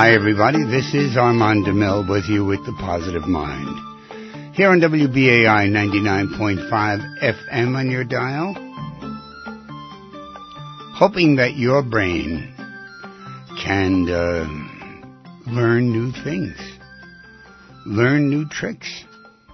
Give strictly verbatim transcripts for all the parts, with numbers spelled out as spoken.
Hi, everybody. This is Armand DeMille with you with The Positive Mind. Here on W B A I ninety-nine point five F M on your dial. Hoping that your brain can uh, learn new things. Learn new tricks.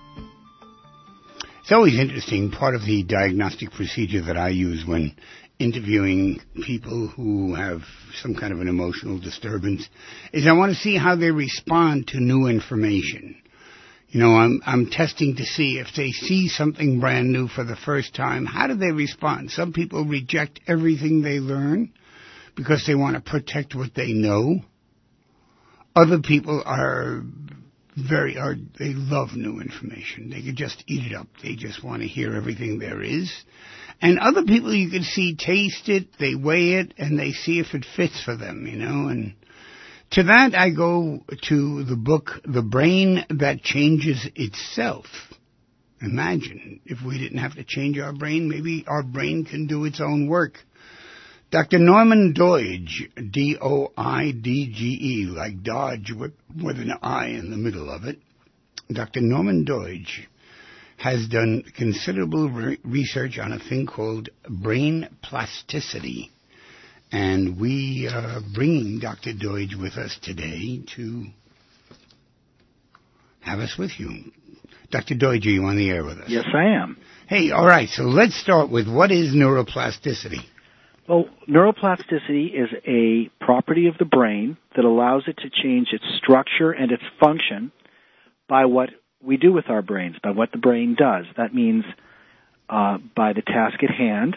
It's always interesting. Part of the diagnostic procedure that I use when interviewing people who have some kind of an emotional disturbance is I want to see how they respond to new information. You know, I'm I'm testing to see if they see something brand new for the first time, how do they respond? Some people reject everything they learn because they want to protect what they know. Other people are very, are they love new information. They could just eat it up. They just want to hear everything there is. And other people you can see taste it, they weigh it, and they see if it fits for them, you know. And to that I go to the book, The Brain That Changes Itself. Imagine if we didn't have to change our brain, maybe our brain can do its own work. Doctor Norman Doidge, D O I D G E, like Dodge with, with an I in the middle of it. Doctor Norman Doidge has done considerable re- research on a thing called brain plasticity. And we are bringing Doctor Doidge with us today to have us with you. Doctor Doidge, are you on the air with us? Yes, I am. Hey, all right, so let's start with what is neuroplasticity? Well, neuroplasticity is a property of the brain that allows it to change its structure and its function by what we do with our brains, by what the brain does. That means uh, by the task at hand,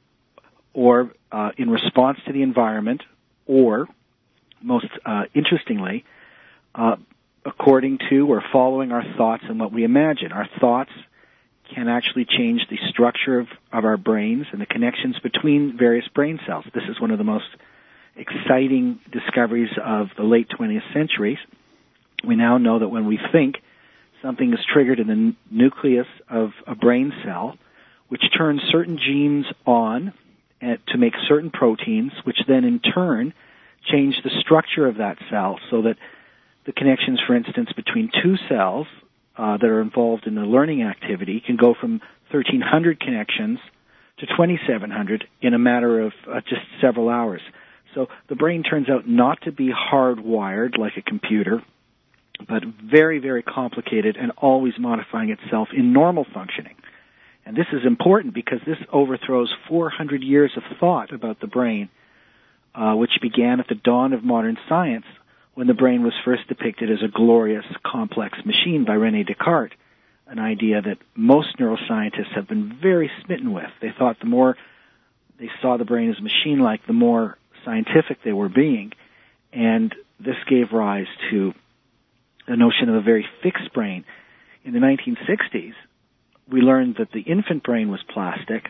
or uh, in response to the environment, or, most uh, interestingly, uh, according to or following our thoughts and what we imagine. Our thoughts can actually change the structure of, of our brains and the connections between various brain cells. This is one of the most exciting discoveries of the late twentieth century. We now know that when we think, something is triggered in the n- nucleus of a brain cell, which turns certain genes on uh, to make certain proteins, which then in turn change the structure of that cell so that the connections, for instance, between two cells uh, that are involved in the learning activity can go from thirteen hundred connections to twenty-seven hundred in a matter of uh, just several hours. So the brain turns out not to be hardwired like a computer, but very, very complicated and always modifying itself in normal functioning. And this is important because this overthrows four hundred years of thought about the brain, uh, which began at the dawn of modern science when the brain was first depicted as a glorious, complex machine by René Descartes, an idea that most neuroscientists have been very smitten with. They thought the more they saw the brain as machine-like, the more scientific they were being. And this gave rise to the notion of a very fixed brain. In the nineteen sixties, we learned that the infant brain was plastic,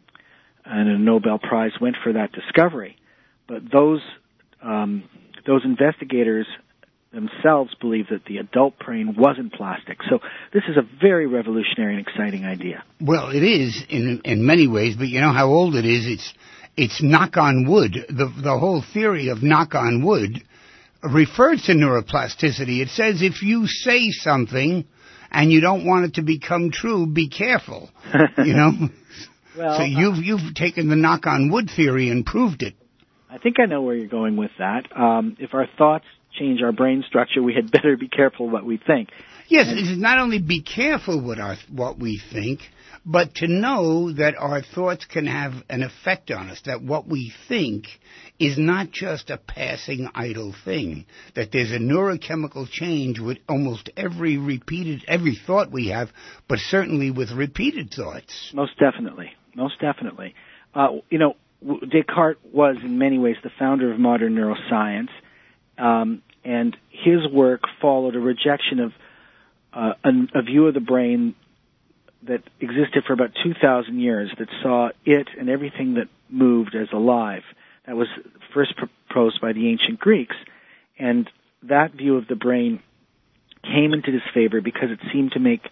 and a Nobel Prize went for that discovery. But those um, those investigators themselves believed that the adult brain wasn't plastic. So this is a very revolutionary and exciting idea. Well, it is in in many ways, but you know how old it is? It's it's knock on wood. The the whole theory of knock on wood refers to neuroplasticity. It says if you say something and you don't want it to become true, be careful. You know? Well, so you've you've taken the knock on wood theory and proved it. I think I know where you're going with that. Um, if our thoughts change our brain structure, we had better be careful what we think. Yes, and it's not only be careful what our what we think, but to know that our thoughts can have an effect on us, that what we think is not just a passing idle thing, that there's a neurochemical change with almost every repeated, every thought we have, but certainly with repeated thoughts. Most definitely, most definitely. Uh, you know, Descartes was in many ways the founder of modern neuroscience, um, and his work followed a rejection of uh, a, a view of the brain that existed for about two thousand years that saw it and everything that moved as alive. That was first proposed by the ancient Greeks. And that view of the brain came into disfavor because it seemed to make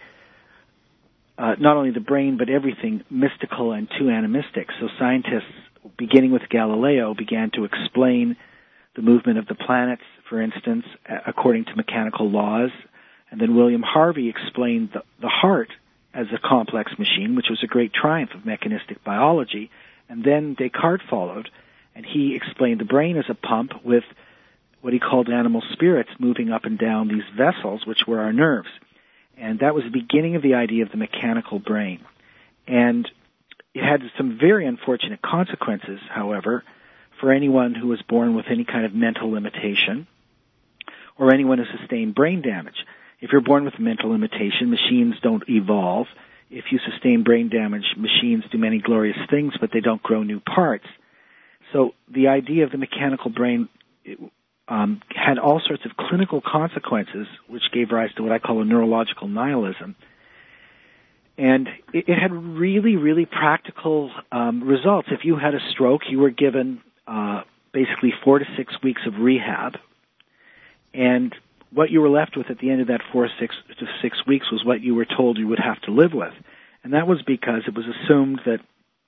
uh, not only the brain but everything mystical and too animistic. So scientists, beginning with Galileo, began to explain the movement of the planets for instance, according to mechanical laws. And then William Harvey explained the, the heart as a complex machine, which was a great triumph of mechanistic biology. And then Descartes followed, and he explained the brain as a pump with what he called animal spirits moving up and down these vessels, which were our nerves. And that was the beginning of the idea of the mechanical brain. And it had some very unfortunate consequences, however, for anyone who was born with any kind of mental limitation or anyone who sustained brain damage. If you're born with a mental limitation, machines don't evolve. If you sustain brain damage, machines do many glorious things, but they don't grow new parts. So the idea of the mechanical brain um, had all sorts of clinical consequences, which gave rise to what I call a neurological nihilism. And it, it had really, really practical um, results. If you had a stroke, you were given uh, basically four to six weeks of rehab, and what you were left with at the end of that four six to six weeks was what you were told you would have to live with. And that was because it was assumed that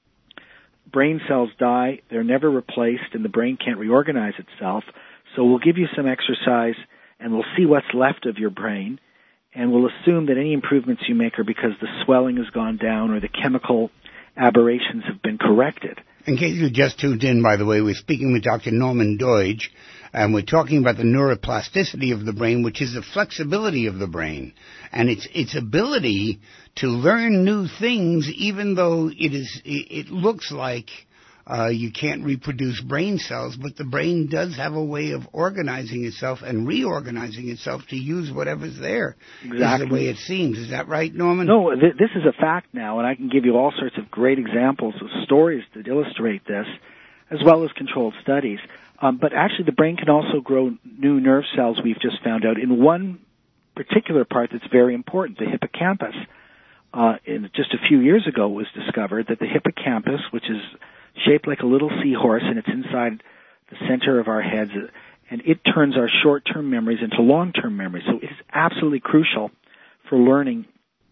brain cells die, they're never replaced, and the brain can't reorganize itself. So we'll give you some exercise, and we'll see what's left of your brain, and we'll assume that any improvements you make are because the swelling has gone down or the chemical aberrations have been corrected. In case you just tuned in, by the way, we're speaking with Doctor Norman Doidge, and we're talking about the neuroplasticity of the brain, which is the flexibility of the brain, and its its ability to learn new things, even though it is it, it looks like uh, you can't reproduce brain cells, but the brain does have a way of organizing itself and reorganizing itself to use whatever's there. Exactly. Is the way it seems. Is that right, Norman? No, th- this is a fact now, and I can give you all sorts of great examples of stories that illustrate this, as well as controlled studies. Um, but actually, the brain can also grow new nerve cells, we've just found out, in one particular part that's very important, the hippocampus. Uh, in, just a few years ago, it was discovered that the hippocampus, which is shaped like a little seahorse, and it's inside the center of our heads, and it turns our short-term memories into long-term memories. So it is absolutely crucial for learning,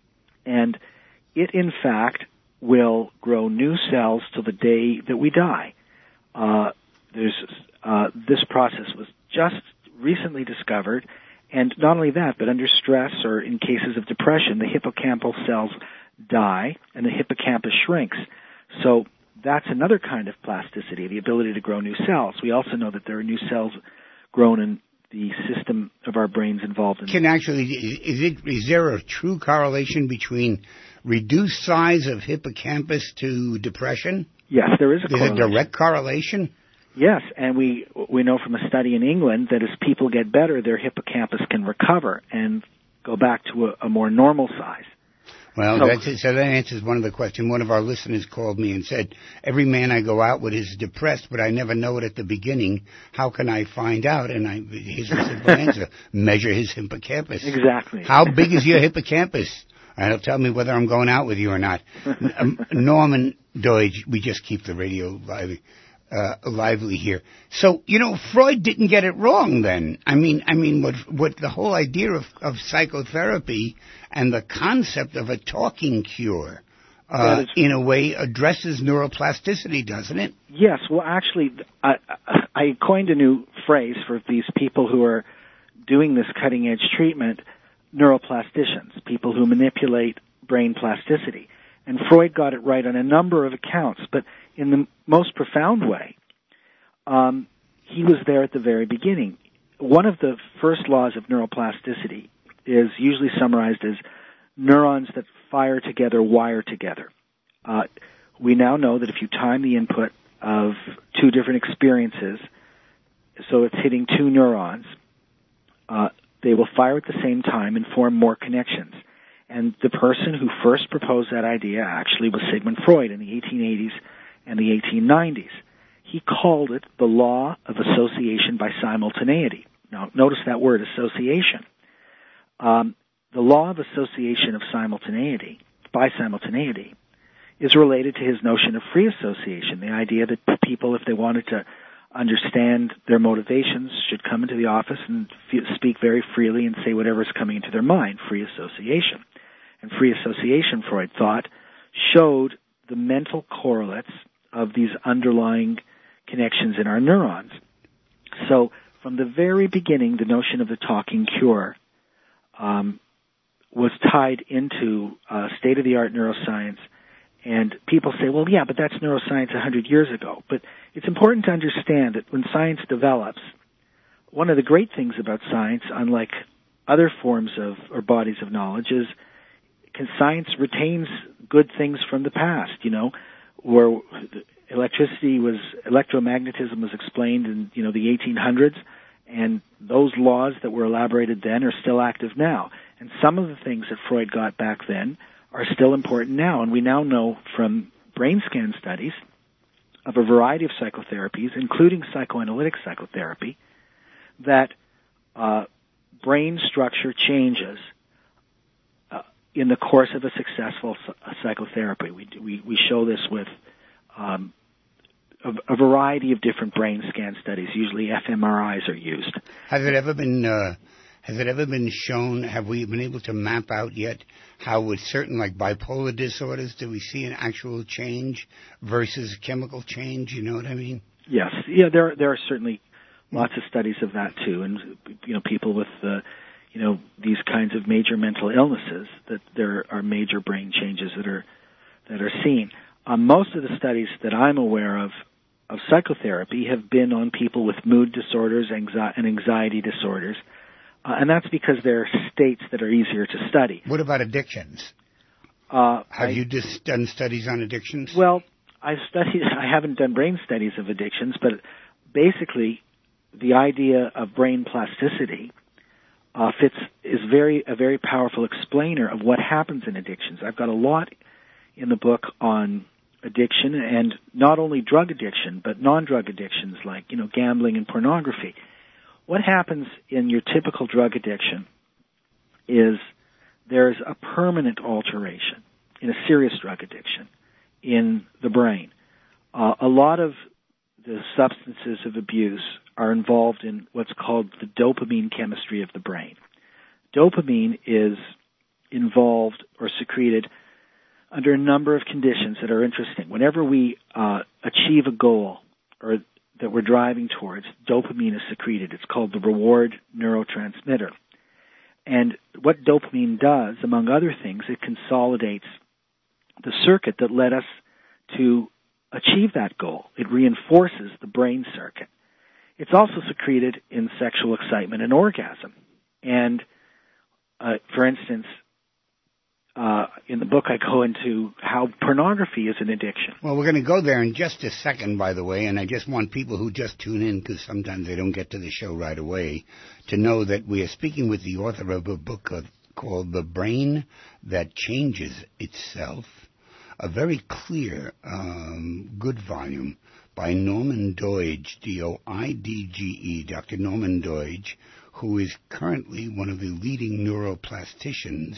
and it, in fact, will grow new cells till the day that we die. Uh, there's uh, this process was just recently discovered, and not only that, but under stress or in cases of depression, the hippocampal cells die and the hippocampus shrinks. So that's another kind of plasticity, the ability to grow new cells. We also know that there are new cells grown in the system of our brains involved in. Can actually, is it, is there a true correlation between reduced size of hippocampus to depression? Yes, there is a correlation. Is it a direct correlation? Yes, and we we know from a study in England that as people get better, their hippocampus can recover and go back to a, a more normal size. Well, so, that's it. So that answers one of the questions. One of our listeners called me and said, every man I go out with is depressed, but I never know it at the beginning. How can I find out? And I, here's a simple answer. Measure his hippocampus. Exactly. How big is your hippocampus? And it'll tell me whether I'm going out with you or not. um, Norman Doidge, we just keep the radio lively. Uh, lively here. So, you know, Freud didn't get it wrong then. I mean, I mean, what, what the whole idea of, of psychotherapy and the concept of a talking cure, uh, in a way addresses neuroplasticity, doesn't it? Yes. Well, actually, I, I coined a new phrase for these people who are doing this cutting edge treatment, neuroplasticians, people who manipulate brain plasticity. And Freud got it right on a number of accounts, but in the most profound way, um, he was there at the very beginning. One of the first laws of neuroplasticity is usually summarized as neurons that fire together wire together. Uh, we now know that if you time the input of two different experiences, so it's hitting two neurons, uh, they will fire at the same time and form more connections. And the person who first proposed that idea actually was Sigmund Freud in the eighteen eighties and the eighteen nineties. He called it the law of association by simultaneity. Now, notice that word, association. Um, the law of association of simultaneity, by simultaneity, is related to his notion of free association, the idea that people, if they wanted to understand their motivations, should come into the office and f- speak very freely and say whatever is coming into their mind, free association. And free association, Freud thought, showed the mental correlates of these underlying connections in our neurons. So from the very beginning, the notion of the talking cure um, was tied into uh, state-of-the-art neuroscience. And people say, well, yeah, but that's neuroscience one hundred years ago. But it's important to understand that when science develops, one of the great things about science, unlike other forms of or bodies of knowledge, is can science retains good things from the past, you know, where electricity was, electromagnetism was explained in, you know, the eighteen hundreds, and those laws that were elaborated then are still active now. And some of the things that Freud got back then are still important now, and we now know from brain scan studies of a variety of psychotherapies, including psychoanalytic psychotherapy, that uh, brain structure changes uh, in the course of a successful psychotherapy. We, we, we show this with um, a, a variety of different brain scan studies. Usually fMRIs are used. Has it ever been... Uh Has it ever been shown, have we been able to map out yet how with certain like bipolar disorders do we see an actual change versus chemical change, you know what I mean? Yes. Yeah, there there are certainly lots of studies of that too, and you know, people with uh, you know, these kinds of major mental illnesses, that there are major brain changes that are that are seen. Um, most of the studies that I'm aware of of psychotherapy have been on people with mood disorders anxi- and anxiety disorders. Uh, and that's because there are states that are easier to study. What about addictions? Uh, Have I, you just done studies on addictions? Well, I've studied. I haven't done brain studies of addictions, but basically, the idea of brain plasticity uh, fits is very a very powerful explainer of what happens in addictions. I've got a lot in the book on addiction, and not only drug addiction, but non-drug addictions like you know gambling and pornography. What happens in your typical drug addiction is there's a permanent alteration in a serious drug addiction in the brain. Uh, a lot of the substances of abuse are involved in what's called the dopamine chemistry of the brain. Dopamine is involved or secreted under a number of conditions that are interesting. Whenever we uh, achieve a goal or that we're driving towards, dopamine is secreted. It's called the reward neurotransmitter. And what dopamine does, among other things, it consolidates the circuit that led us to achieve that goal. It reinforces the brain circuit. It's also secreted in sexual excitement and orgasm. And, uh, for instance, Uh, in the book, I go into how pornography is an addiction. Well, we're going to go there in just a second, by the way, and I just want people who just tune in, because sometimes they don't get to the show right away, to know that we are speaking with the author of a book of, called The Brain That Changes Itself, a very clear, um, good volume by Norman Doidge, D O I D G E, Doctor Norman Doidge, who is currently one of the leading neuroplasticians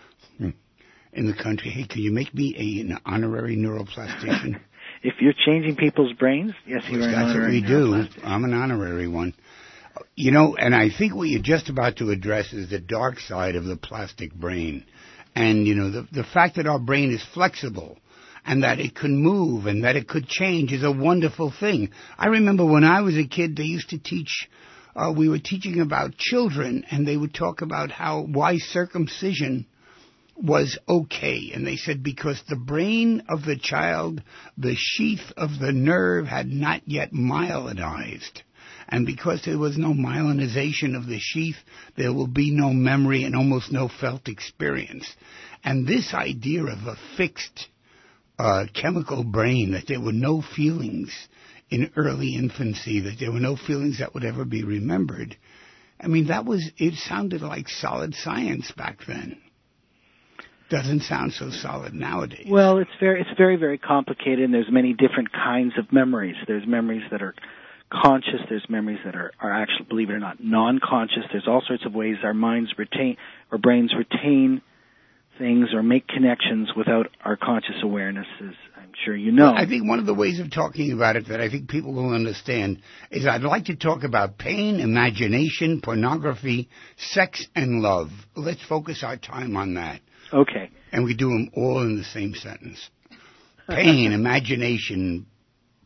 in the country. Hey, can you make me a, an honorary neuroplastician? If you're changing people's brains, yes, you're an That's honorary what we do. I'm an honorary one. You know, and I think what you're just about to address is the dark side of the plastic brain. And, you know, the, the fact that our brain is flexible and that it can move and that it could change is a wonderful thing. I remember when I was a kid, they used to teach, uh, we were teaching about children, and they would talk about how, why circumcision was okay. And they said because the brain of the child, the sheath of the nerve had not yet myelinized. And because there was no myelinization of the sheath, there will be no memory and almost no felt experience. And this idea of a fixed uh, chemical brain, that there were no feelings in early infancy, that there were no feelings that would ever be remembered. I mean, that was, it sounded like solid science back then. Doesn't sound so solid nowadays. Well, it's very, it's very, very complicated, and there's many different kinds of memories. There's memories that are conscious. There's memories that are, are actually, believe it or not, non-conscious. There's all sorts of ways our minds retain, our brains retain things or make connections without our conscious awareness, as I'm sure you know. Well, I think one of the ways of talking about it that I think people will understand is I'd like to talk about pain, imagination, pornography, sex, and love. Let's focus our time on that. Okay. And we do them all in the same sentence. Pain, imagination,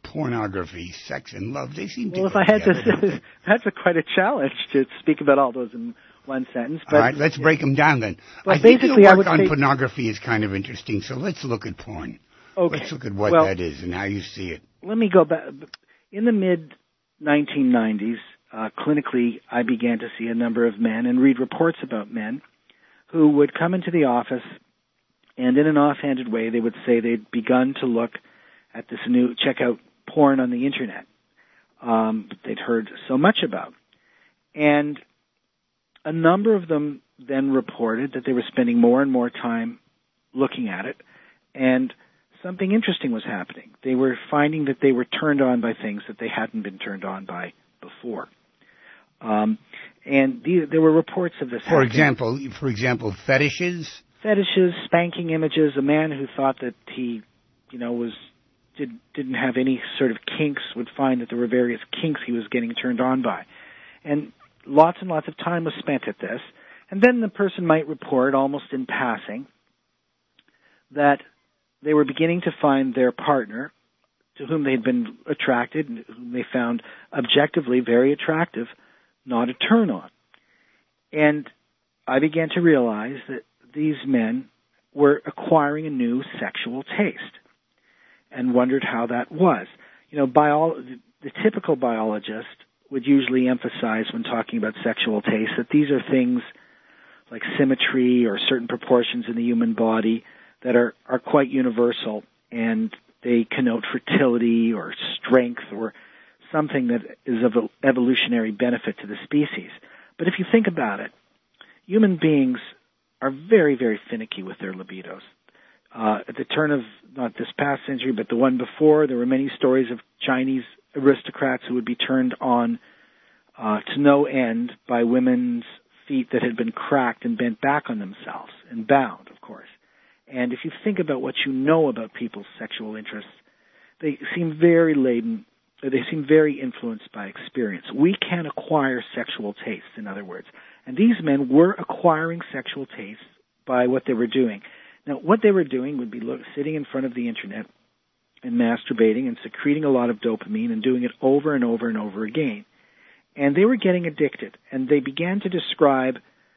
pornography, sex, and love, they seem to Well, go if I had together. to, that's a quite a challenge to speak about all those in one sentence. But all right, let's break them down then. Well, I think basically, your I work would on say, pornography is kind of interesting, so let's look at porn. Okay. Let's look at what well, that is and how you see it. Let me go back. In the mid nineteen nineties, uh, clinically, I began to see a number of men and read reports about men who would come into the office, and in an offhanded way, they would say they'd begun to look at this new, check out porn on the Internet um, that they'd heard so much about. And a number of them then reported that they were spending more and more time looking at it, and something interesting was happening. They were finding that they were turned on by things that they hadn't been turned on by before. Um, and the, there were reports of this. For happening. example, for example, fetishes. Fetishes, spanking images. A man who thought that he, you know, was did didn't have any sort of kinks would find that there were various kinks he was getting turned on by, and lots and lots of time was spent at this. And then the person might report, almost in passing, that they were beginning to find their partner, to whom they had been attracted, and whom they found objectively very attractive, not a turn-on. And I began to realize that these men were acquiring a new sexual taste, and wondered how that was. You know, bio- the typical biologist would usually emphasize when talking about sexual taste that these are things like symmetry or certain proportions in the human body that are, are quite universal, and they connote fertility or strength or something that is of evolutionary benefit to the species. But if you think about it, human beings are very, very finicky with their libidos. Uh, at the turn of not this past century, but the one before, there were many stories of Chinese aristocrats who would be turned on uh, to no end by women's feet that had been cracked and bent back on themselves, and bound, of course. And if you think about what you know about people's sexual interests, they seem very laden, they seem very influenced by experience. We can acquire sexual tastes, in other words. And these men were acquiring sexual tastes by what they were doing. Now, what they were doing would be look, sitting in front of the Internet and masturbating and secreting a lot of dopamine and doing it over and over and over again. And they were getting addicted, and they began to describe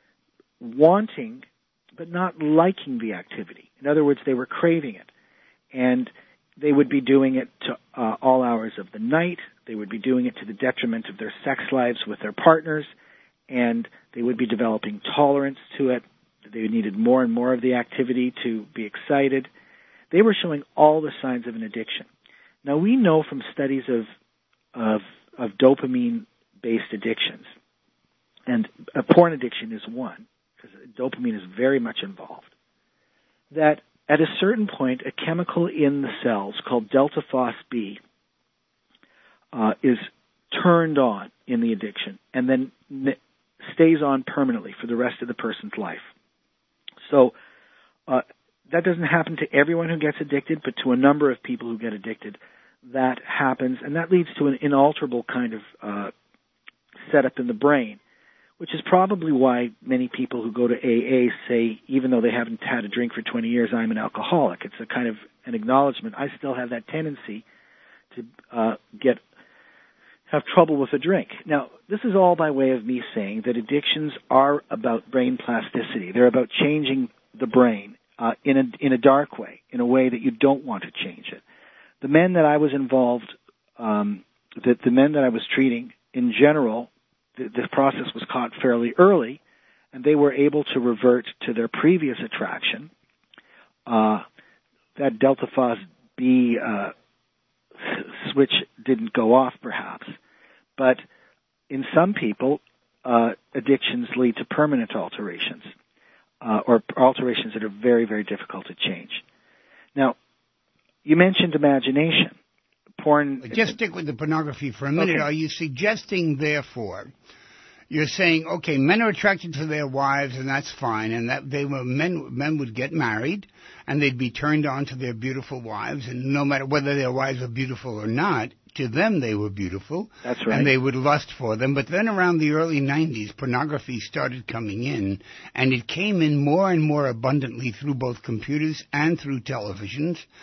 wanting but not liking the activity. In other words, they were craving it. And they would be doing it to uh, all hours of the night. They would be doing it to the detriment of their sex lives with their partners, and they would be developing tolerance to it. They needed more and more of the activity to be excited. They were showing all the signs of an addiction. Now, we know from studies of of, of dopamine-based addictions, and a porn addiction is one, because dopamine is very much involved, that at a certain point, a chemical in the cells called delta phos B uh, is turned on in the addiction and then n- stays on permanently for the rest of the person's life. So uh, that doesn't happen to everyone who gets addicted, but to a number of people who get addicted, that happens, and that leads to an inalterable kind of uh, setup in the brain, which is probably why many people who go to A A say, even though they haven't had a drink for twenty years, I'm an alcoholic. It's a kind of an acknowledgement. I still have that tendency to uh, get have trouble with a drink. Now, this is all by way of me saying that addictions are about brain plasticity. They're about changing the brain uh, in a in a dark way, in a way that you don't want to change it. The men that I was involved, um, the, the men that I was treating, in general, the, the process was caught fairly early, and they were able to revert to their previous attraction. Uh, that delta phos B uh, switch didn't go off, perhaps, but in some people, uh, addictions lead to permanent alterations, uh, or alterations that are very, very difficult to change. Now, you mentioned imagination. Porn. Just stick with the pornography for a minute. Okay. Are you suggesting, therefore, you're saying, okay, men are attracted to their wives, and that's fine, and that they were men. Men would get married, and they'd be turned on to their beautiful wives, and no matter whether their wives were beautiful or not, to them they were beautiful. That's right. And they would lust for them. But then around the early nineties, pornography started coming in, and it came in more and more abundantly through both computers and through televisions.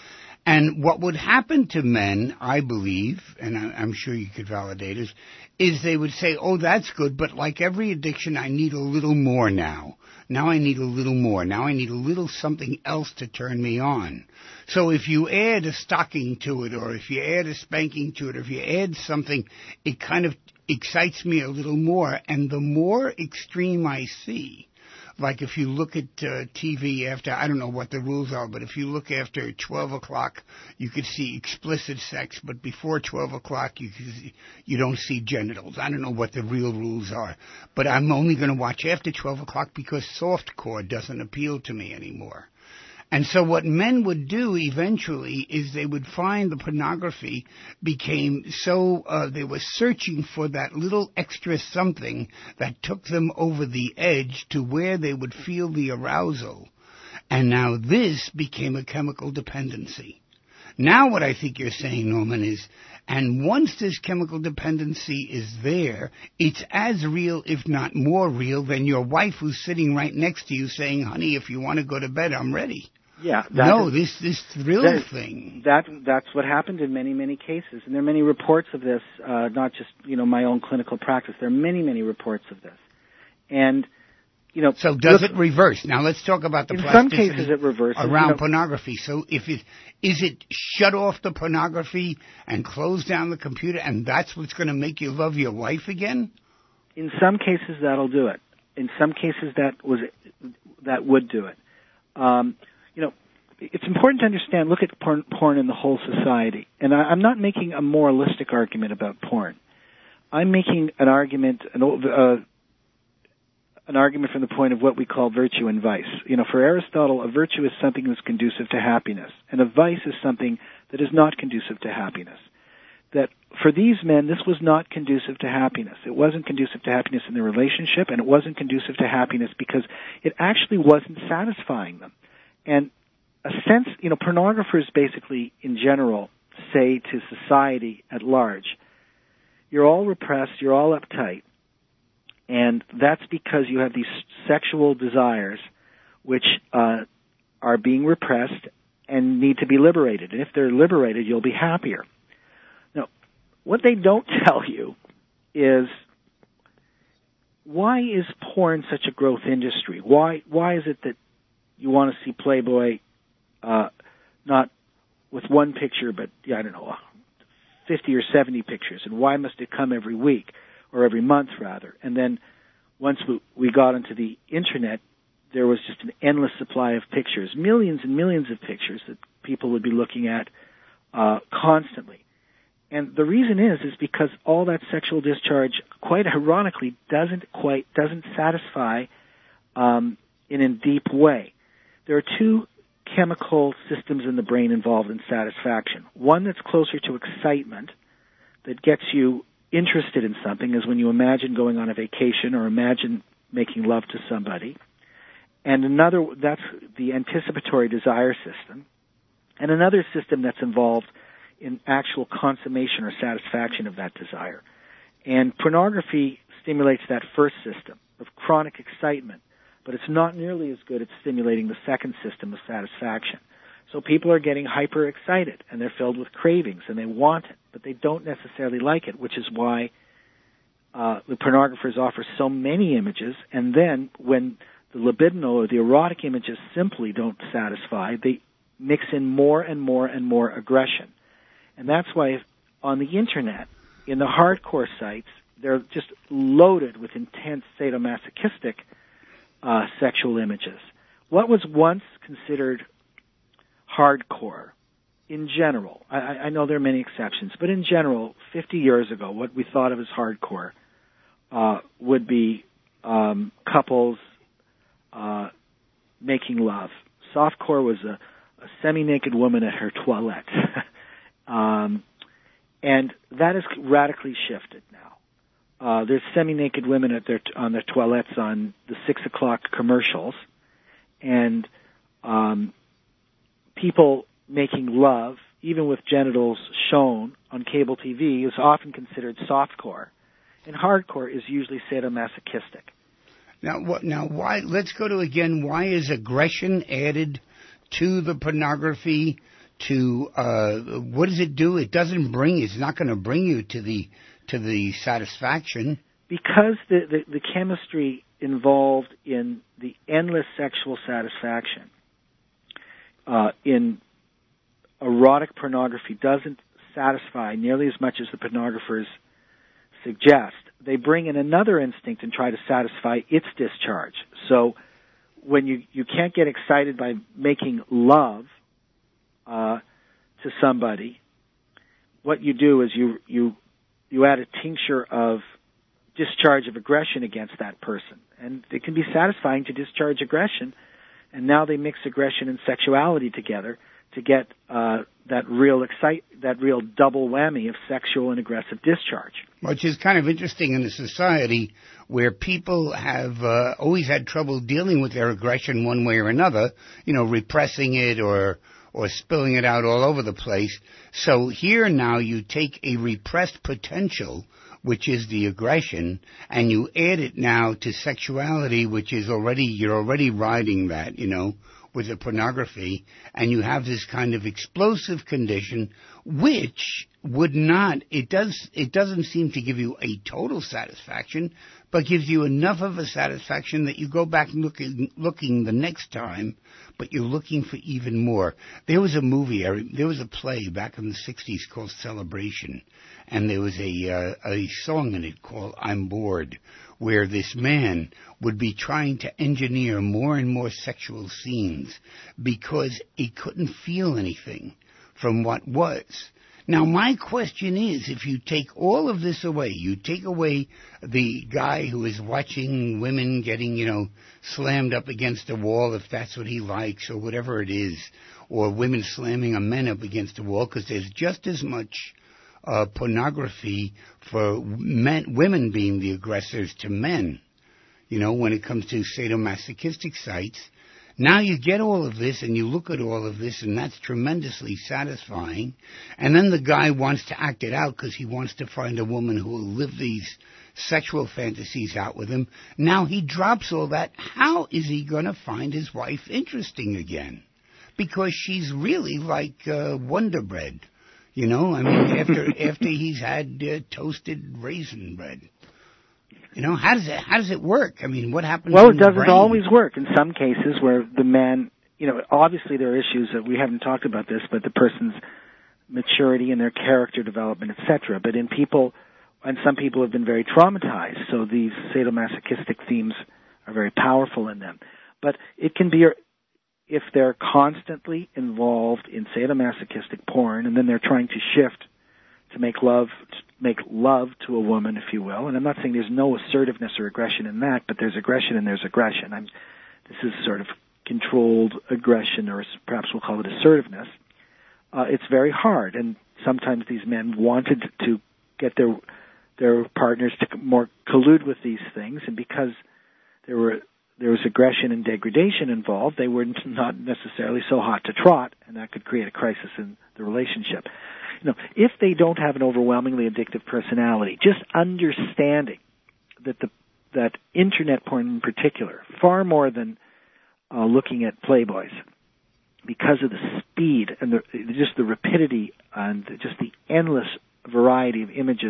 And what would happen to men, I believe, and I, I'm sure you could validate it, is they would say, oh, that's good, but like every addiction, I need a little more now. Now I need a little more. Now I need a little something else to turn me on. So if you add a stocking to it, or if you add a spanking to it, or if you add something, it kind of excites me a little more. And the more extreme I see, like if you look at uh, T V after, I don't know what the rules are, but if you look after twelve o'clock, you could see explicit sex, but before twelve o'clock, you can, you don't see genitals. I don't know what the real rules are, but I'm only going to watch after twelve o'clock because softcore doesn't appeal to me anymore. And so what men would do eventually is they would find the pornography became so, uh, they were searching for that little extra something that took them over the edge to where they would feel the arousal. And now this became a chemical dependency. Now what I think you're saying, Norman, is, and once this chemical dependency is there, it's as real, if not more real, than your wife who's sitting right next to you saying, honey, if you want to go to bed, I'm ready. Yeah. No, is, this this thrill that, thing. That that's what happened in many many cases, and there are many reports of this. Uh, not just you know my own clinical practice. There are many many reports of this, and you know. So does look, it reverse? Now let's talk about the in plasticity some cases it reverses around you know, pornography. So if it is it shut off the pornography and close down the computer, and that's what's going to make you love your wife again? In some cases that'll do it. In some cases that was that would do it. Um, You know, it's important to understand, look at porn, porn in the whole society. And I, I'm not making a moralistic argument about porn. I'm making an argument, an, uh, an argument from the point of what we call virtue and vice. You know, for Aristotle, a virtue is something that's conducive to happiness, and a vice is something that is not conducive to happiness. That for these men, this was not conducive to happiness. It wasn't conducive to happiness in their relationship, and it wasn't conducive to happiness because it actually wasn't satisfying them. And a sense, you know, pornographers basically, in general, say to society at large, you're all repressed, you're all uptight, and that's because you have these sexual desires which uh, are being repressed and need to be liberated. And if they're liberated, you'll be happier. Now, what they don't tell you is, why is porn such a growth industry? Why why is it that you want to see Playboy, uh, not with one picture, but, yeah, I don't know, fifty or seventy pictures, and why must it come every week, or every month, rather? And then once we, we got into the Internet, there was just an endless supply of pictures, millions and millions of pictures that people would be looking at uh, constantly. And the reason is, is because all that sexual discharge, quite ironically, doesn't quite, doesn't satisfy um, in a deep way. There are two chemical systems in the brain involved in satisfaction. One that's closer to excitement, that gets you interested in something, is when you imagine going on a vacation or imagine making love to somebody. And another, that's the anticipatory desire system. And another system that's involved in actual consummation or satisfaction of that desire. And pornography stimulates that first system of chronic excitement, but it's not nearly as good at stimulating the second system of satisfaction. So people are getting hyper excited, and they're filled with cravings, and they want it, but they don't necessarily like it, which is why uh, the pornographers offer so many images, and then when the libidinal or the erotic images simply don't satisfy, they mix in more and more and more aggression. And that's why on the Internet, in the hardcore sites, they're just loaded with intense sadomasochistic uh, sexual images. What was once considered hardcore, in general, I, I know there are many exceptions, but in general, fifty years ago, what we thought of as hardcore uh, would be um, couples uh, making love. Softcore was a, a semi-naked woman at her toilette. um, and that has radically shifted now. Uh, there's semi-naked women at their, on their toilettes on the six o'clock commercials, and um, people making love, even with genitals shown on cable T V, is often considered softcore, and hardcore is usually sadomasochistic. Now, what? Now, why? Let's go to again. Why is aggression added to the pornography to uh, what does it do? It doesn't bring. It's not going to bring you to the to the satisfaction because the, the the chemistry involved in the endless sexual satisfaction uh, in erotic pornography doesn't satisfy nearly as much as the pornographers suggest. They bring in another instinct and try to satisfy its discharge. So when you, you can't get excited by making love uh, to somebody, what you do is you, you, you add a tincture of discharge of aggression against that person. And it can be satisfying to discharge aggression, and now they mix aggression and sexuality together to get uh, that real excite, that real double whammy of sexual and aggressive discharge. Which is kind of interesting in a society where people have uh, always had trouble dealing with their aggression one way or another, you know, repressing it or or spilling it out all over the place. So here now you take a repressed potential, which is the aggression, and you add it now to sexuality, which is already, you're already riding that, you know, with the pornography, and you have this kind of explosive condition, which would not, it does, it doesn't seem to give you a total satisfaction, but gives you enough of a satisfaction that you go back looking, looking the next time, but you're looking for even more. There was a movie, there was a play back in the sixties called Celebration, and there was a, uh, a song in it called I'm Bored, where this man would be trying to engineer more and more sexual scenes because he couldn't feel anything from what was. Now, my question is, if you take all of this away, you take away the guy who is watching women getting, you know, slammed up against a wall, if that's what he likes, or whatever it is, or women slamming a man up against a wall, because there's just as much Uh, pornography for men, women being the aggressors to men, you know, when it comes to sadomasochistic sites. Now you get all of this and you look at all of this, and that's tremendously satisfying. And then the guy wants to act it out because he wants to find a woman who will live these sexual fantasies out with him. Now he drops all that. How is he going to find his wife interesting again? Because she's really like uh, Wonder Bread. You know, I mean, after after he's had uh, toasted raisin bread, you know, how does it how does it work? I mean, what happens? Well, in it the doesn't brain? always work. In some cases, where the man, you know, obviously there are issues that we haven't talked about this, but the person's maturity and their character development, et cetera. But in people, and some people have been very traumatized, so these sadomasochistic themes are very powerful in them. But it can be, if they're constantly involved in sadomasochistic porn, and then they're trying to shift to make love, to make love to a woman, if you will. And I'm not saying there's no assertiveness or aggression in that, but there's aggression and there's aggression. I'm, this is sort of controlled aggression, or perhaps we'll call it assertiveness. Uh, it's very hard, and sometimes these men wanted to get their their partners to more collude with these things, and because there were there was aggression and degradation involved, they were not necessarily so hot to trot, and that could create a crisis in the relationship. You know, if they don't have an overwhelmingly addictive personality, just understanding that the that internet porn in particular, far more than uh, looking at Playboys, because of the speed and the, just the rapidity and just the endless variety of images,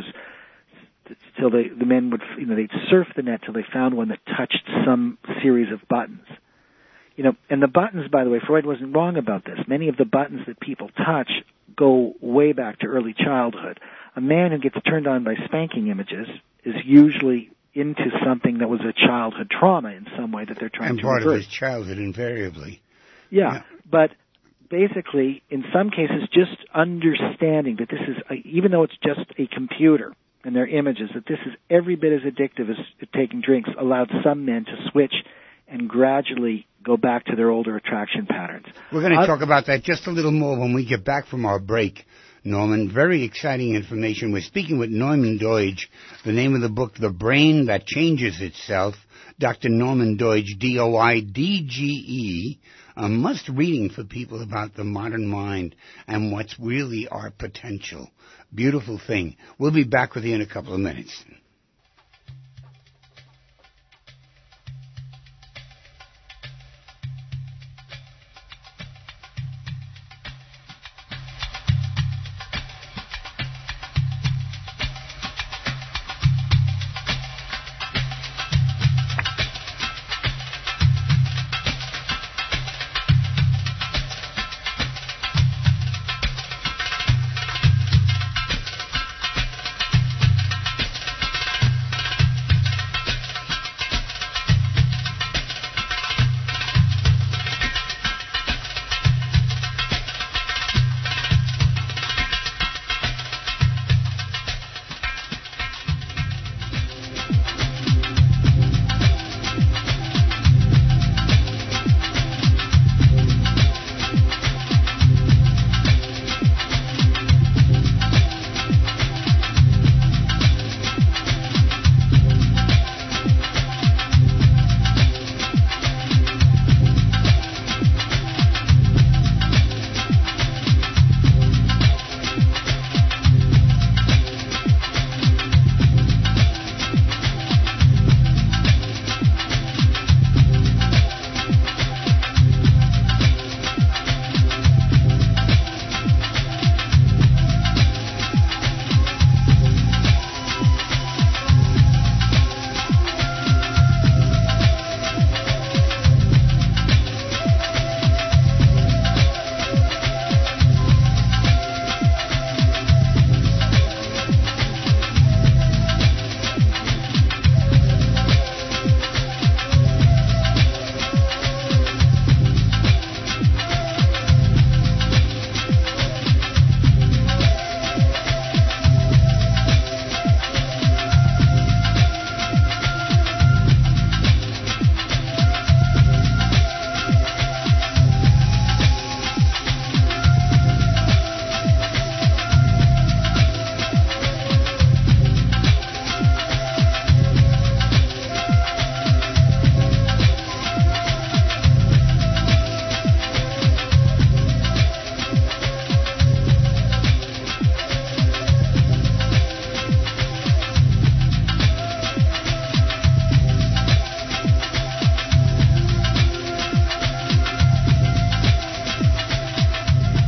till they, the men would, you know, they'd surf the net till they found one that touched some series of buttons. You know, and the buttons, by the way, Freud wasn't wrong about this. Many of the buttons that people touch go way back to early childhood. A man who gets turned on by spanking images is usually into something that was a childhood trauma in some way that they're trying and to part reverse. of his childhood, invariably. Yeah, yeah, but basically, in some cases, just understanding that this is, a, even though it's just a computer and their images, that this is every bit as addictive as taking drinks, allowed some men to switch and gradually go back to their older attraction patterns. We're going to uh, talk about that just a little more when we get back from our break, Norman. Very exciting information. We're speaking with Norman Doidge. The name of the book, The Brain That Changes Itself. Doctor Norman Doidge, D O I D G E. A must reading for people about the modern mind and what's really our potential. Beautiful thing. We'll be back with you in a couple of minutes.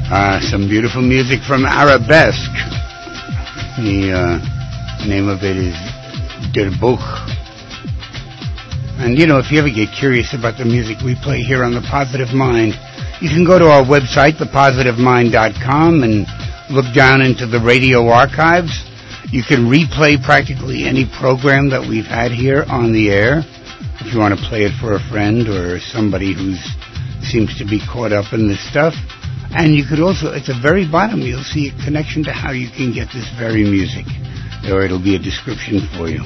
Uh, some beautiful music from Arabesque. The uh, name of it is Der Buch. And, you know, if you ever get curious about the music we play here on The Positive Mind, you can go to our website, the positive mind dot com, and look down into the radio archives. You can replay practically any program that we've had here on the air, if you want to play it for a friend or somebody who seems to be caught up in this stuff. And you could also, at the very bottom, you'll see a connection to how you can get this very music, or it'll be a description for you.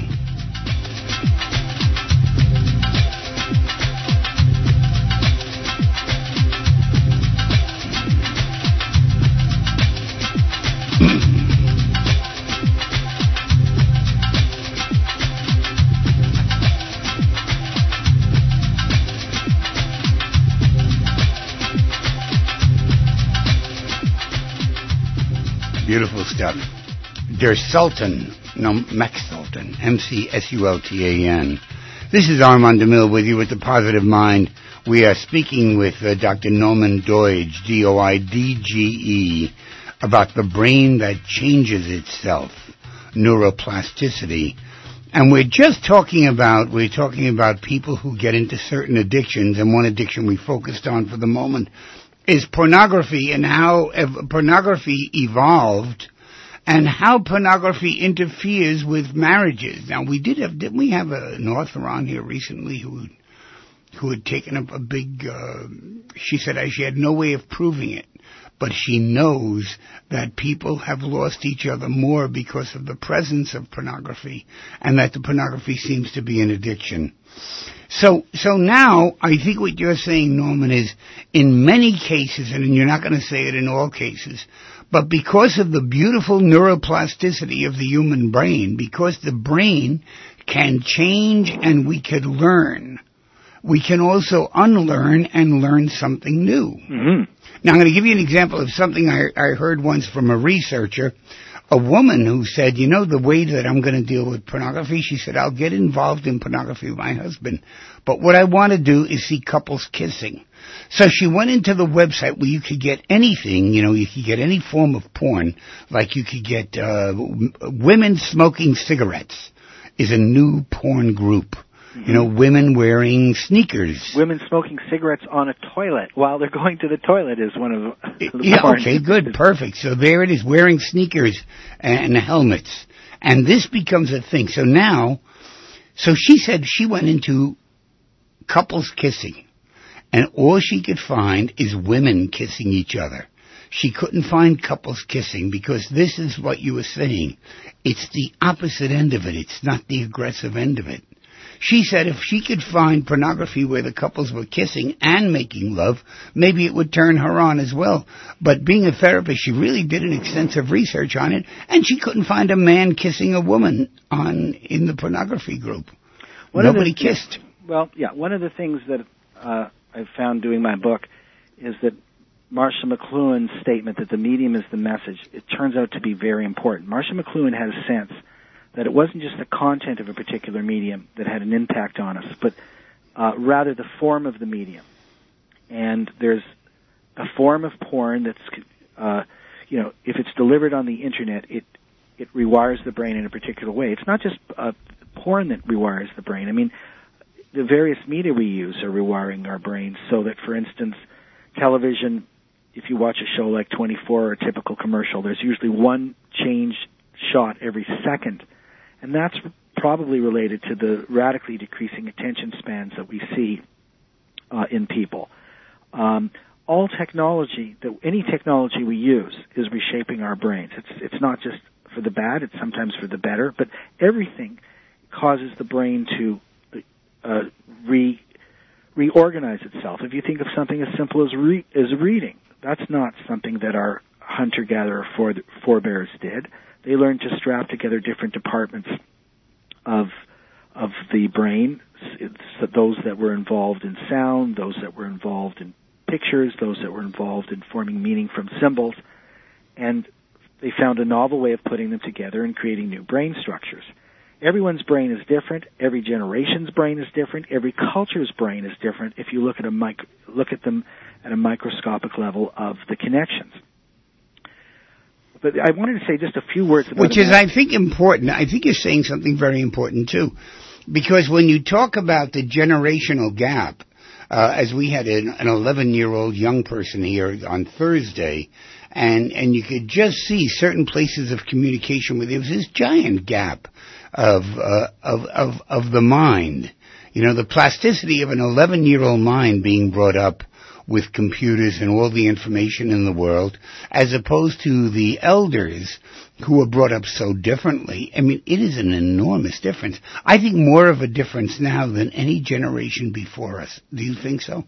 Beautiful stuff. Der Sultan, no, Max Sultan, M C S U L T A N. This is Armand DeMille with you with The Positive Mind. We are speaking with uh, Doctor Norman Doidge, D O I D G E, about the brain that changes itself, neuroplasticity. And we're just talking about, we're talking about people who get into certain addictions, and one addiction we focused on for the moment is pornography, and how ev- pornography evolved and how pornography interferes with marriages. Now, we did have, didn't we have a, an author on here recently who who had taken up a big, uh, she said she had no way of proving it, but she knows that people have lost each other more because of the presence of pornography, and that the pornography seems to be an addiction. So, so now, I think what you're saying, Norman, is in many cases, and you're not going to say it in all cases, but because of the beautiful neuroplasticity of the human brain, because the brain can change and we can learn, we can also unlearn and learn something new. Mm-hmm. Now, I'm going to give you an example of something I, I heard once from a researcher, a woman who said, you know, the way that I'm going to deal with pornography, she said, I'll get involved in pornography with my husband, but what I want to do is see couples kissing. So she went into the website where you could get anything, you know, you could get any form of porn, like you could get uh, w- women smoking cigarettes is a new porn group. You know, women wearing sneakers. Women smoking cigarettes on a toilet while they're going to the toilet is one of the... Yeah, okay, good, perfect. So there it is, wearing sneakers and helmets. And this becomes a thing. So now, so she said she went into couples kissing, and all she could find is women kissing each other. She couldn't find couples kissing because this is what you were saying. It's the opposite end of it. It's not the aggressive end of it. She said if she could find pornography where the couples were kissing and making love, maybe it would turn her on as well. But being a therapist, she really did an extensive research on it, and she couldn't find a man kissing a woman on in the pornography group. One Nobody the, kissed. Well, yeah, one of the things that uh, I've found doing my book is that Marcia McLuhan's statement that the medium is the message, it turns out to be very important. Marcia McLuhan had a sense that it wasn't just the content of a particular medium that had an impact on us, but uh, rather the form of the medium. And there's a form of porn that's, uh, you know, if it's delivered on the Internet, it it rewires the brain in a particular way. It's not just uh, porn that rewires the brain. I mean, the various media we use are rewiring our brains so that, for instance, television, if you watch a show like twenty-four or a typical commercial, there's usually one change shot every second. And that's probably related to the radically decreasing attention spans that we see uh, in people. Um, all technology, that any technology we use, is reshaping our brains. It's it's not just for the bad; it's sometimes for the better. But everything causes the brain to uh, re reorganize itself. If you think of something as simple as re- as reading, that's not something that our hunter-gatherer fore- forebears did. They learned to strap together different departments of of the brain, it's those that were involved in sound, those that were involved in pictures, those that were involved in forming meaning from symbols, and they found a novel way of putting them together and creating new brain structures. Everyone's brain is different. Every generation's brain is different. Every culture's brain is different if you look at a mic- look at them at a microscopic level of the connections. But I wanted to say just a few words about Which is, I think, important. I think you're saying something very important, too. Because when you talk about the generational gap, uh, as we had an, an eleven-year-old young person here on Thursday, and, and you could just see certain places of communication where there was this giant gap of, uh, of, of, of the mind. You know, the plasticity of an eleven-year-old mind being brought up with computers and all the information in the world, as opposed to the elders who were brought up so differently. I mean, it is an enormous difference. I think more of a difference now than any generation before us. Do you think so?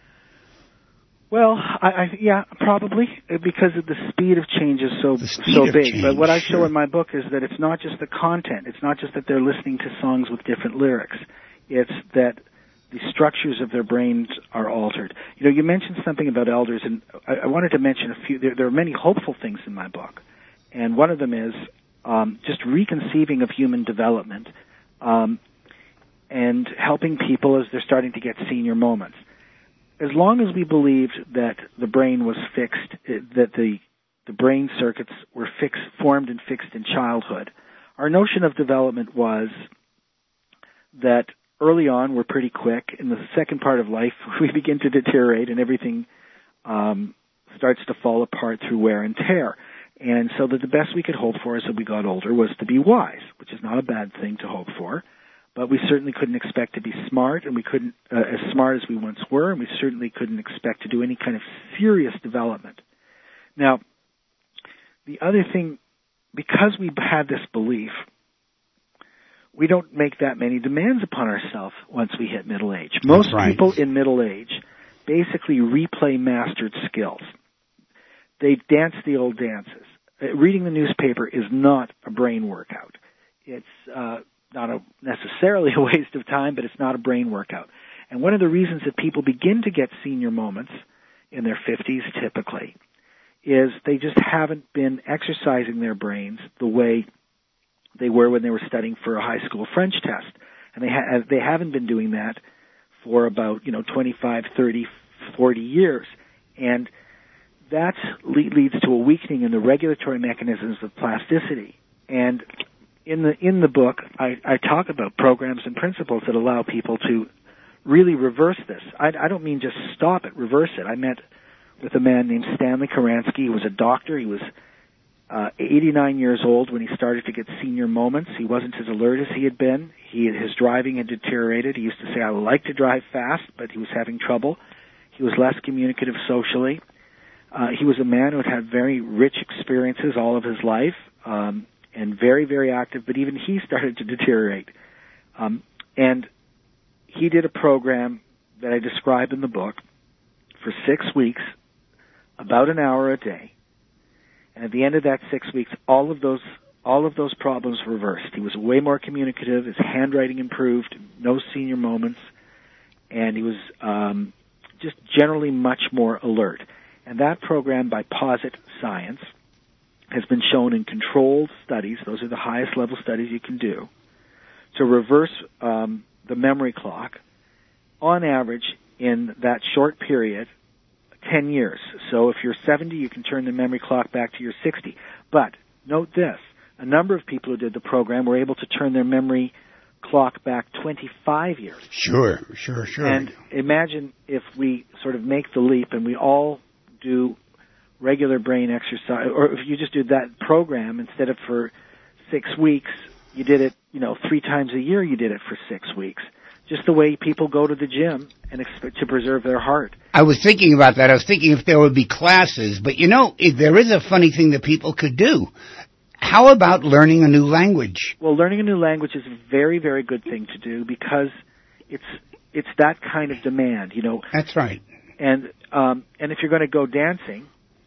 Well, I, I, yeah, probably, because of the speed of change is so so big. Change, but what I sure. show in my book is that it's not just the content. It's not just that they're listening to songs with different lyrics. It's that the structures of their brains are altered. You know, you mentioned something about elders, and I, I wanted to mention a few. There, there are many hopeful things in my book, and one of them is um, just reconceiving of human development um, and helping people as they're starting to get senior moments. As long as we believed that the brain was fixed, that the the brain circuits were fixed, formed and fixed in childhood, our notion of development was that early on, we're pretty quick. In the second part of life, we begin to deteriorate, and everything um, starts to fall apart through wear and tear. And so that the best we could hope for as we got older was to be wise, which is not a bad thing to hope for. But we certainly couldn't expect to be smart, and we couldn't, uh, as smart as we once were, and we certainly couldn't expect to do any kind of serious development. Now, the other thing, because we had this belief, we don't make that many demands upon ourselves once we hit middle age. Most right. people in middle age basically replay mastered skills. They dance the old dances. Uh, reading the newspaper is not a brain workout. It's uh, not a, necessarily a waste of time, but it's not a brain workout. And one of the reasons that people begin to get senior moments in their fifties typically is they just haven't been exercising their brains the way they were when they were studying for a high school French test. And they ha- they haven't been doing that for about, you know, twenty-five, thirty, forty years. And that le- leads to a weakening in the regulatory mechanisms of plasticity. And in the in the book, I, I talk about programs and principles that allow people to really reverse this. I, I don't mean just stop it, reverse it. I met with a man named Stanley Karansky. He was a doctor. He was Uh, eighty-nine years old when he started to get senior moments. He wasn't as alert as he had been. He, his driving had deteriorated. He used to say, I like to drive fast, but he was having trouble. He was less communicative socially. Uh, he was a man who had had very rich experiences all of his life, um, and very, very active, but even he started to deteriorate. Um, and he did a program that I describe in the book for six weeks, about an hour a day. And at the end of that six weeks, all of those all of those problems reversed. He was way more communicative. His handwriting improved. No senior moments, and he was um, just generally much more alert. And that program, by Posit Science, has been shown in controlled studies. Those are the highest level studies you can do to reverse um, the memory clock on average in that short period. ten years. So if you're seventy, you can turn the memory clock back to your sixty. But note this, a number of people who did the program were able to turn their memory clock back twenty-five years. Sure, sure, sure. And imagine if we sort of make the leap and we all do regular brain exercise, or if you just do that program instead of for six weeks, you did it, you know, three times a year you did it for six weeks. Just the way people go to the gym and expect to preserve their heart. I was thinking about that. I was thinking if there would be classes. But, you know, if there is a funny thing that people could do. How about learning a new language? Well, learning a new language is a very, very good thing to do because it's it's that kind of demand, you know. That's right. And um, and if you're going to go dancing,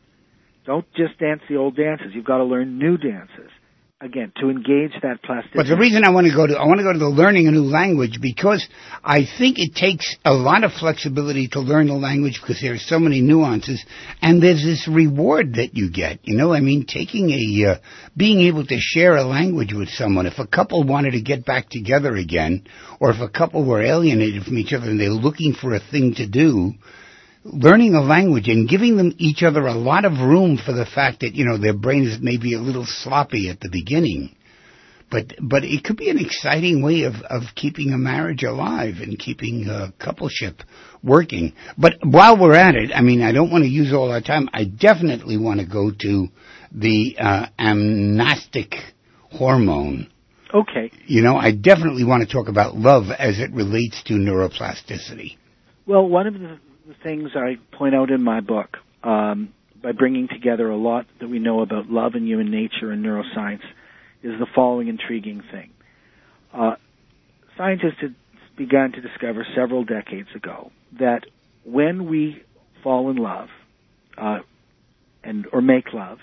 don't just dance the old dances. You've got to learn new dances. Again, to engage that plasticity. But the reason I want to go to I want to go to the learning a new language because I think it takes a lot of flexibility to learn the language because there are so many nuances, and there's this reward that you get. You know, I mean, taking a uh, being able to share a language with someone. If a couple wanted to get back together again, or if a couple were alienated from each other and they're looking for a thing to do, learning a language and giving them each other a lot of room for the fact that, you know, their brain is maybe a little sloppy at the beginning. But but it could be an exciting way of, of keeping a marriage alive and keeping a coupleship working. But while we're at it, I mean, I don't want to use all our time. I definitely want to go to the uh, amnestic hormone. Okay. You know, I definitely want to talk about love as it relates to neuroplasticity. Well, one of the, the things I point out in my book, um, by bringing together a lot that we know about love and human nature and neuroscience, is the following intriguing thing. Uh, scientists had begun to discover several decades ago that when we fall in love, uh, and or make love,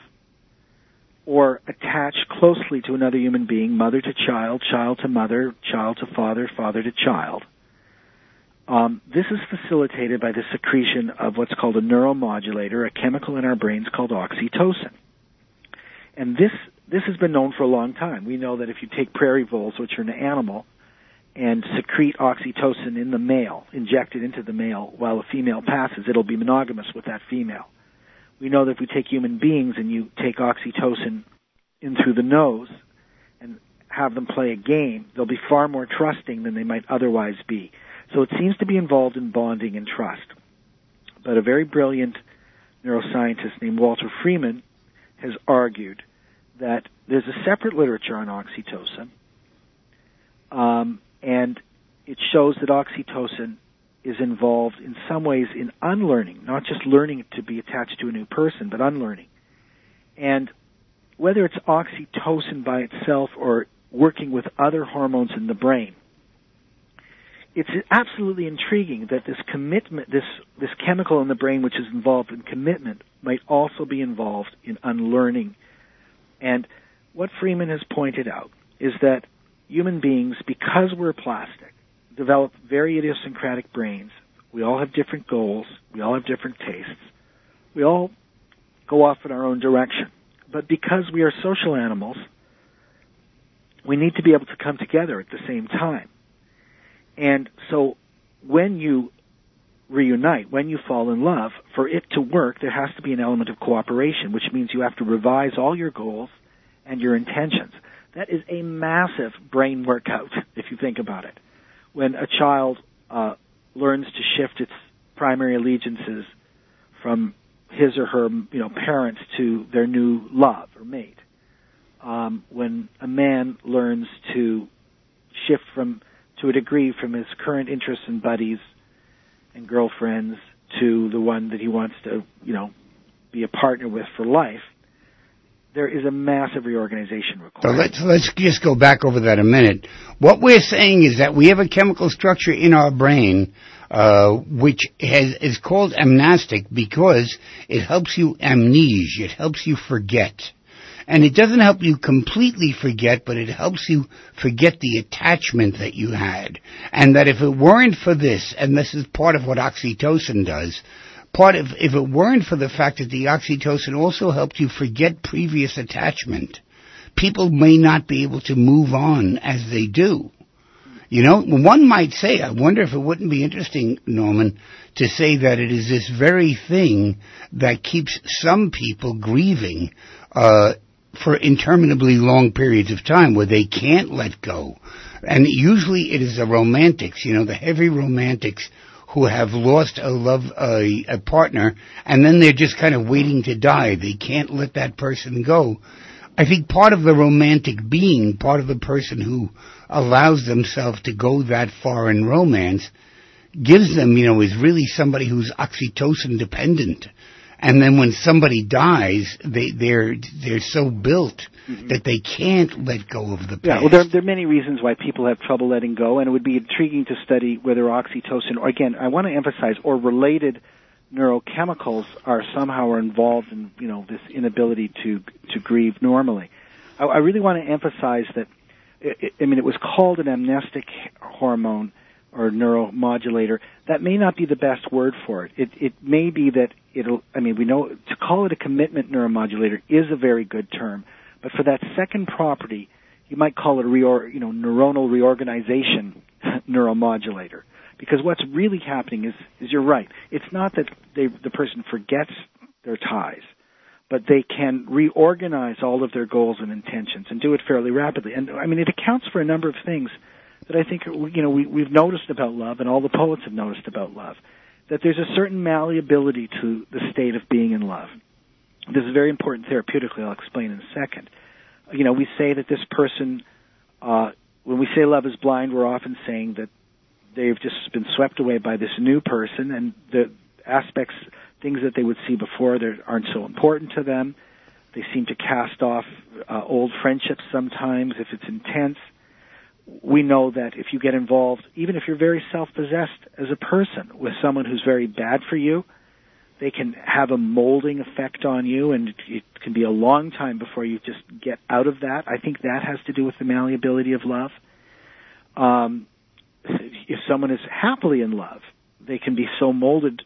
or attach closely to another human being, mother to child, child to mother, child to father, father to child, um, this is facilitated by the secretion of what's called a neuromodulator, a chemical in our brains called oxytocin. And this This has been known for a long time. We know that if you take prairie voles, which are an animal, and secrete oxytocin in the male, inject it into the male while a female passes, it'll be monogamous with that female. We know that if we take human beings and you take oxytocin in through the nose and have them play a game, they'll be far more trusting than they might otherwise be. So it seems to be involved in bonding and trust. But a very brilliant neuroscientist named Walter Freeman has argued that there's a separate literature on oxytocin, um, and it shows that oxytocin is involved in some ways in unlearning, not just learning to be attached to a new person, but unlearning. And whether it's oxytocin by itself or working with other hormones in the brain, it's absolutely intriguing that this commitment, this, this chemical in the brain which is involved in commitment, might also be involved in unlearning. And what Freeman has pointed out is that human beings, because we're plastic, develop very idiosyncratic brains. We all have different goals. We all have different tastes. We all go off in our own direction. But because we are social animals, we need to be able to come together at the same time. And so when you reunite, when you fall in love, for it to work, there has to be an element of cooperation, which means you have to revise all your goals and your intentions. That is a massive brain workout, if you think about it. When a child uh, learns to shift its primary allegiances from his or her, you know, parents to their new love or mate. Um, when a man learns to shift from, to a degree, from his current interests and buddies and girlfriends to the one that he wants to, you know, be a partner with for life, there is a massive reorganization required. So let's let's just go back over that a minute. What we're saying is that we have a chemical structure in our brain uh, which has, is called amnestic because it helps you amnesia. It helps you forget. And it doesn't help you completely forget, but it helps you forget the attachment that you had. And that if it weren't for this, and this is part of what oxytocin does, part of, if it weren't for the fact that the oxytocin also helped you forget previous attachment, people may not be able to move on as they do. You know, one might say, I wonder if it wouldn't be interesting, Norman, to say that it is this very thing that keeps some people grieving, uh, for interminably long periods of time where they can't let go. And usually it is the romantics, you know, the heavy romantics who have lost a love, a, a partner, and then they're just kind of waiting to die. They can't let that person go. I think part of the romantic being, part of the person who allows themselves to go that far in romance, gives them, you know, is really somebody who's oxytocin dependent. And then when somebody dies, they, they're they're so built mm-hmm. that they can't let go of the past. Yeah, well, there, there are many reasons why people have trouble letting go, and it would be intriguing to study whether oxytocin, or again, I want to emphasize, or related neurochemicals are somehow involved in, you know, this inability to to grieve normally. I, I really want to emphasize that. It, I mean, it was called an amnestic hormone or neuromodulator. That may not be the best word for it. It it may be that it'll, I mean, we know, to call it a commitment neuromodulator is a very good term, but for that second property, you might call it a reor, you know, neuronal reorganization neuromodulator, Because what's really happening is, is you're right. It's not that they, the person forgets their ties, but they can reorganize all of their goals and intentions and do it fairly rapidly. And I mean, it accounts for a number of things that I think, you know, we, we've noticed about love, and all the poets have noticed about love, that there's a certain malleability to the state of being in love. This is very important therapeutically. I'll explain in a second. You know, we say that this person, uh, when we say love is blind, we're often saying that they've just been swept away by this new person, and the aspects, things that they would see before that aren't so important to them. They seem to cast off uh, old friendships sometimes if it's intense. We know that if you get involved, even if you're very self-possessed as a person with someone who's very bad for you, they can have a molding effect on you, and it can be a long time before you just get out of that. I think that has to do with the malleability of love. Um, if someone is happily in love, they can be so molded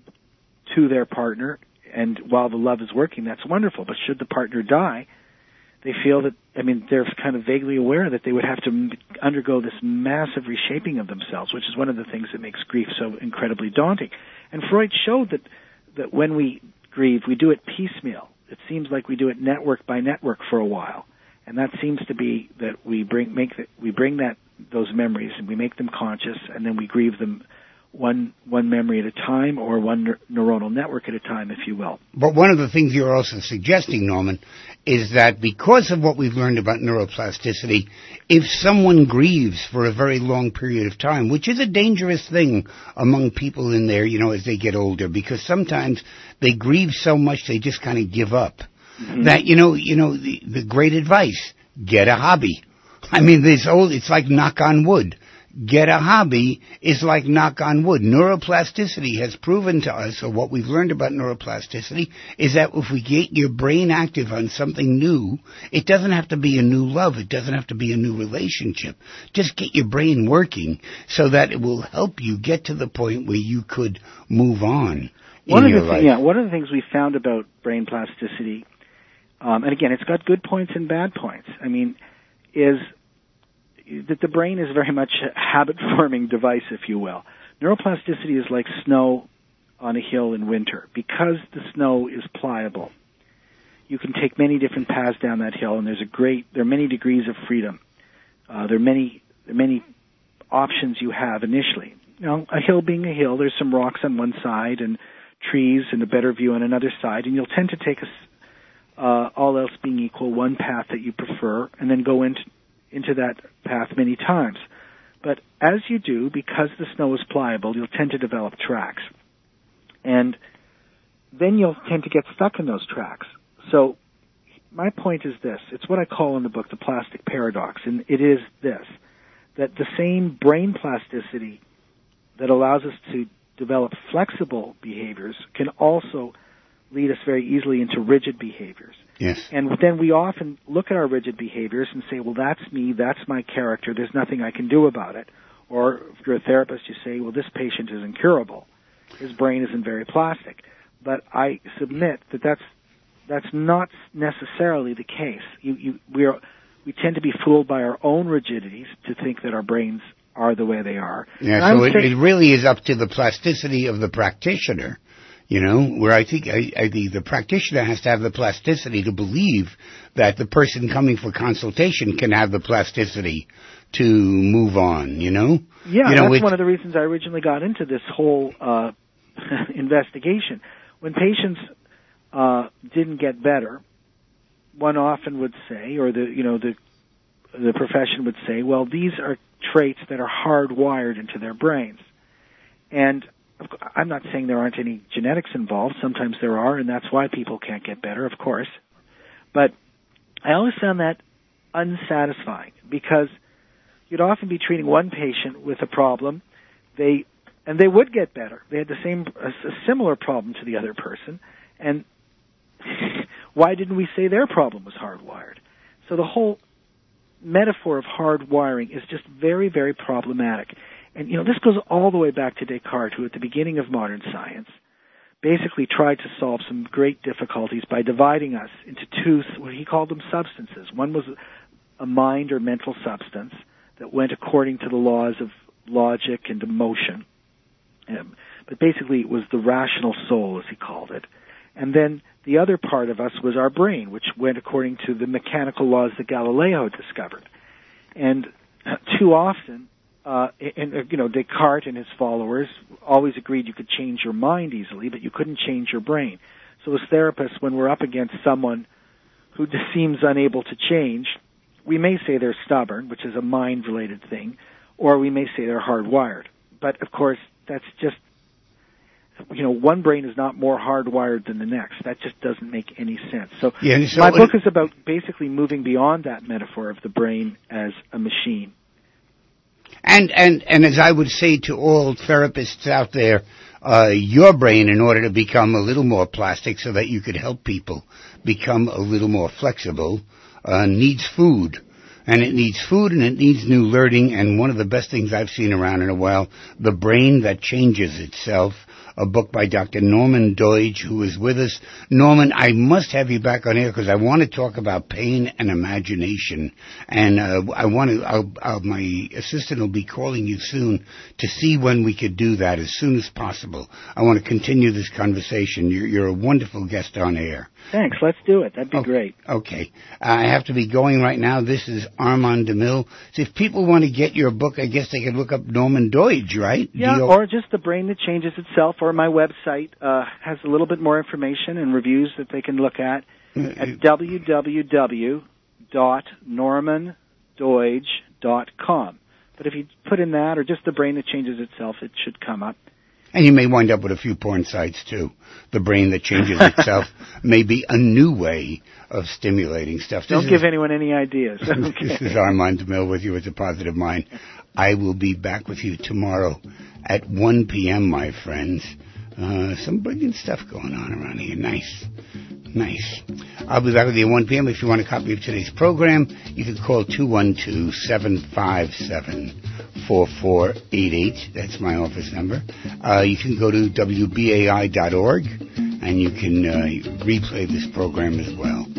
to their partner, and while the love is working, that's wonderful. But should the partner die, they feel that, I mean, they're kind of vaguely aware that they would have to undergo this massive reshaping of themselves, which is one of the things that makes grief so incredibly daunting. And Freud showed that, that when we grieve, we do it piecemeal. It seems like we do it network by network for a while. And that seems to be that we bring, make the, we bring that, those memories, and we make them conscious, and then we grieve them one one memory at a time, or one neur- neuronal network at a time, if you will. But one of the things you're also suggesting, Norman, is that because of what we've learned about neuroplasticity, if someone grieves for a very long period of time, which is a dangerous thing among people in there, you know, as they get older, because sometimes they grieve so much they just kind of give up. Mm-hmm. That, you know, you know, the, the great advice, get a hobby. I mean, this old, it's like knock on wood. Get a hobby is like knock on wood. Neuroplasticity has proven to us, or what we've learned about neuroplasticity, is that if we get your brain active on something new, it doesn't have to be a new love. It doesn't have to be a new relationship. Just get your brain working so that it will help you get to the point where you could move on one in of your the life. Th- yeah, one of the things we found about brain plasticity, um, and again, it's got good points and bad points, I mean, is that the brain is very much a habit-forming device, if you will. Neuroplasticity is like snow on a hill in winter. Because the snow is pliable, you can take many different paths down that hill, and there's a great, there are many degrees of freedom. Uh, there are many, there are many options you have initially. You know, a hill being a hill, there's some rocks on one side and trees and a better view on another side, and you'll tend to take a, uh, all else being equal, one path that you prefer, and then go into into that path many times. But as you do, because the snow is pliable, you'll tend to develop tracks. And then you'll tend to get stuck in those tracks. So my point is this. It's what I call in the book the plastic paradox, and it is this, that the same brain plasticity that allows us to develop flexible behaviors can also lead us very easily into rigid behaviors. Yes. And then we often look at our rigid behaviors and say, well, that's me, that's my character, there's nothing I can do about it. Or if you're a therapist, you say, well, this patient is incurable. His brain isn't very plastic. But I submit that that's, that's not necessarily the case. You, you, we, are, we tend to be fooled by our own rigidities to think that our brains are the way they are. Yeah, so it, it really is up to the plasticity of the practitioner. You know, where I think I, I, the, the practitioner has to have the plasticity to believe that the person coming for consultation can have the plasticity to move on, you know? Yeah, you know, that's one of the reasons I originally got into this whole uh, investigation. When patients uh, didn't get better, one often would say, or the you know the the profession would say, well, these are traits that are hardwired into their brains. And I'm not saying there aren't any genetics involved. Sometimes there are, and that's why people can't get better, of course. But I always found that unsatisfying, because you'd often be treating one patient with a problem, they and they would get better. They had the same, a, a similar problem to the other person, and why didn't we say their problem was hardwired? So the whole metaphor of hardwiring is just very, very problematic. And, you know, this goes all the way back to Descartes, who at the beginning of modern science basically tried to solve some great difficulties by dividing us into two, what he called them substances. One was a mind or mental substance that went according to the laws of logic and emotion. Um, but basically, it was the rational soul, as he called it. And then the other part of us was our brain, which went according to the mechanical laws that Galileo discovered. And too often, uh, and, you know, Descartes and his followers always agreed you could change your mind easily, but you couldn't change your brain. So as therapists, when we're up against someone who just seems unable to change, we may say they're stubborn, which is a mind-related thing, or we may say they're hardwired. But, of course, that's just, you know, one brain is not more hardwired than the next. That just doesn't make any sense. So, yeah, so my book is about basically moving beyond that metaphor of the brain as a machine. And, and, and as I would say to all therapists out there, uh, your brain, in order to become a little more plastic so that you could help people become a little more flexible, uh, needs food. And it needs food and it needs new learning. And one of the best things I've seen around in a while, The Brain That Changes Itself, a book by Doctor Norman Doidge, who is with us. Norman, I must have you back on air because I want to talk about pain and imagination. And uh, I want to, I'll, I'll, my assistant will be calling you soon to see when we could do that as soon as possible. I want to continue this conversation. You're, you're a wonderful guest on air. Thanks. Let's do it. That'd be oh, great. Okay. Uh, I have to be going right now. This is Armand DeMille. So if people want to get your book, I guess they could look up Norman Doidge, right? Yeah, D O- or just The Brain That Changes Itself, or my website uh, has a little bit more information and reviews that they can look at at w w w dot norman doidge dot com. But if you put in that or just The Brain That Changes Itself, it should come up. And you may wind up with a few porn sites, too. The Brain That Changes Itself may be a new way of stimulating stuff. This Don't is, give anyone any ideas. Okay. This is Armand DeMille with you. It's a Positive Mind. I will be back with you tomorrow at one p.m., my friends. Uh, some brilliant stuff going on around here. Nice. Nice. I'll be back with you at one p.m. If you want a copy of today's program, you can call two one two, seven five seven, four four eight eight. That's my office number. Uh, you can go to w b a i dot org, and you can uh, replay this program as well.